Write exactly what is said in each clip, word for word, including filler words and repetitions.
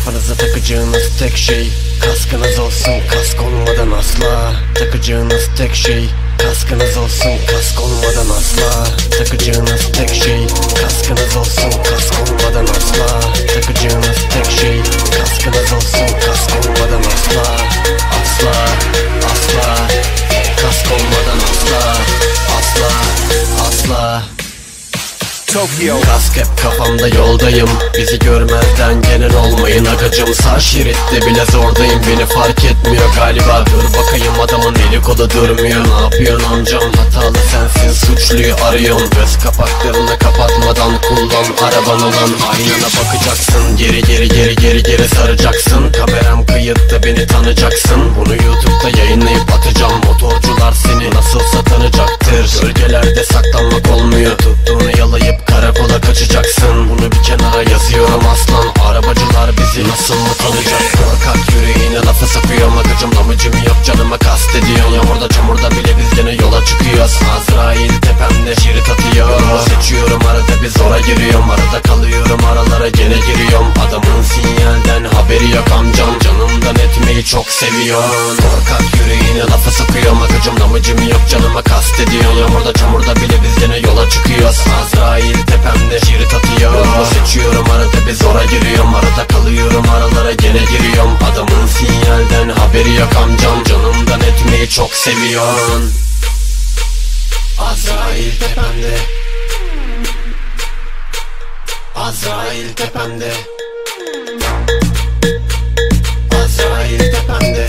Kafanıza takacağınız tek şey kaskınız olsun, kask olmadan asla. Takacağınız tek şey kaskınız olsun, kask olmadan asla. Takacağınız tek şey kaskınız olsun, kask olmadan asla. Takacağınız tek şey kaskınız olsun, kask olmadan asla. Asla, asla. Kask olmadan asla. Asla, asla. Tokyo. Kask hep kafamda, yoldayım. Bizi görmezden gelen olmayın agacım. Sağ şeritte bile zordayım, beni fark etmiyor galiba. Dur bakayım, adamın eli kolu durmuyor. Ne yapıyorsun amcam, hatalı sensin, suçluyu arıyorsun. Göz kapaklarını kapatmadan kullan araban olan. Aynana bakacaksın, geri geri geri geri geri saracaksın. Kameram kayıtta, beni tanıyacaksın. Bunu YouTube'da yayınlayıp atacağım. Motorcular seni nasılsa tanıyacaktır. Gölgelerde saklanmak olmuyor, tuttuğunu yalayıp karakola kaçacaksın. Bunu bir kenara yazıyorum aslan. Arabacılar bizi nasıl mı tanıyacak? Korkak yüreğine lafı sokuyor magacım. Amacım yok, canıma kastediyor. Yağmurda çamurda bile biz gene yola çıkıyoruz. Azrail tepemde şerit atıyor. Seçiyorum, arada bir zora giriyorum. Arada kalıyorum, aralara gene giriyorum. Adamın sinyalden haberi yok amcam. Canımdan etmeyi çok seviyorum. Korkak yüreğine lafı sokuyor magacım. Amacım yok, canıma kastediyor. Yağmurda çamurda bile biz gene yola çıkıyoruz. Azrail tepemde şerit atıyor. Seçiyorum, arada bir zora giriyorum. Arada kalıyorum, aralara gene giriyorum. Adamın sinyalden haberi yok amcam. Canımdan etmeyi çok seviyorsun. Azrail tepemde. Azrail tepemde. Azrail tepemde.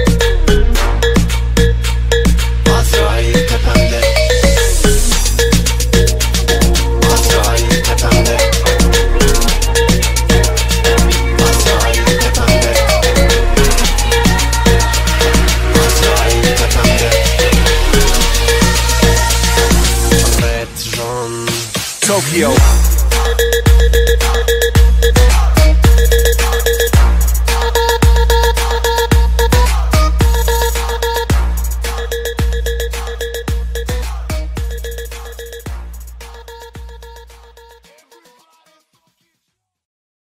Azrail tepemde. Azrail tepemde. Azrail tepemde. Azrail tepemde. Retron Tokyo.